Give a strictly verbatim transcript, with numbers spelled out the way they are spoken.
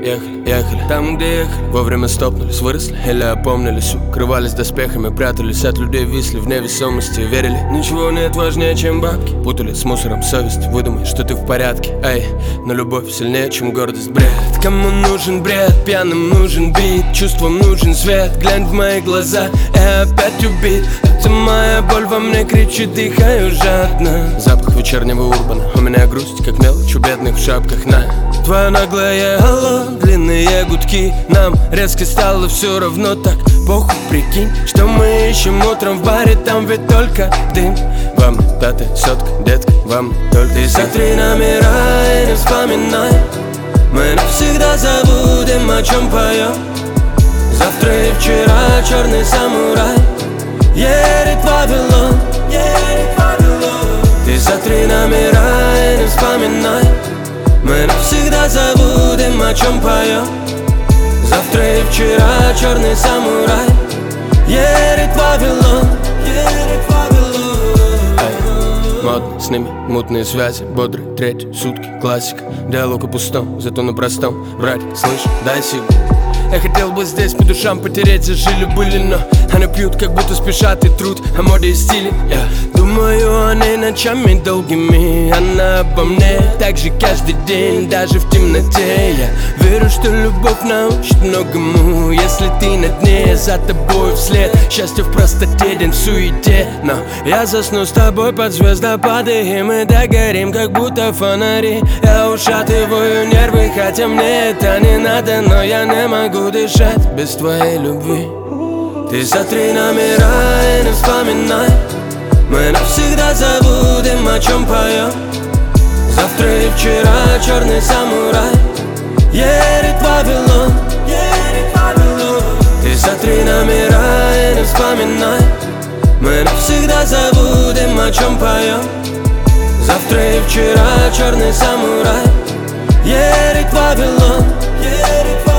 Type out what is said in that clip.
ехали, ехали там, где ехали. Вовремя стопнулись, выросли или опомнились. Укрывались доспехами, прятались от людей, висли в невесомости. Верили, ничего нет важнее, чем бабки. Путали с мусором совесть, выдумай, что ты в порядке. Эй, но любовь сильнее, чем гордость, бред. Кому нужен бред, пьяным нужен бит, чувствам нужен свет. Глянь в мои глаза и опять убит. Это моя боль во мне кричит, дыхаю жадно. Запах вечернего урбана, у меня грусть, как мелочь у бедных в шапках на. Твое наглое алло, длинные гудки. Нам резко стало все равно так. Похуй, прикинь, что мы ищем утром в баре. Там ведь только дым. Вам пятая сотка, детка, вам только ты. Смотри номера и не вспоминай. Мы навсегда забудем, о чем поем. Завтра и вчера черный самурай едет в Вавилон, едет в Вавилон. Ты смотри номера и не вспоминай. Мы навсегда забудем, о чем поем. Завтра и вчера черный самурай едет в Вавилон, едет в Вавилон. Эй, модно, с ними мутные связи. Бодрый, третий, сутки, классика. Диалог о пустом, зато на простом. Врать, слышь, дай силу. Я хотел бы здесь по душам потереть, зажили-были, но они пьют, как будто спешат и труд о моде и стиле. Я думаю о ней ночами долгими, она обо мне так же каждый день, даже в темноте. Я верю, что любовь научит многому, если ты на дне, за тобой вслед. Счастье в простоте, день в суете. Но я засну с тобой под звездопады, и мы догорим, как будто фонари. Я ушатываю нервы, хотя мне это не надо, но я не могу дышать без твоей любви. Ты смотри номера и не вспоминай. Мы навсегда забудем, о чем поем. Завтра и вчера черный самурай едет в Вавилон, едет в Вавилон. Ты смотри номера и не вспоминай. Мы навсегда забудем, о чем поем. Завтра и вчера черный самурай едет в Вавилон, едет в Вавилон.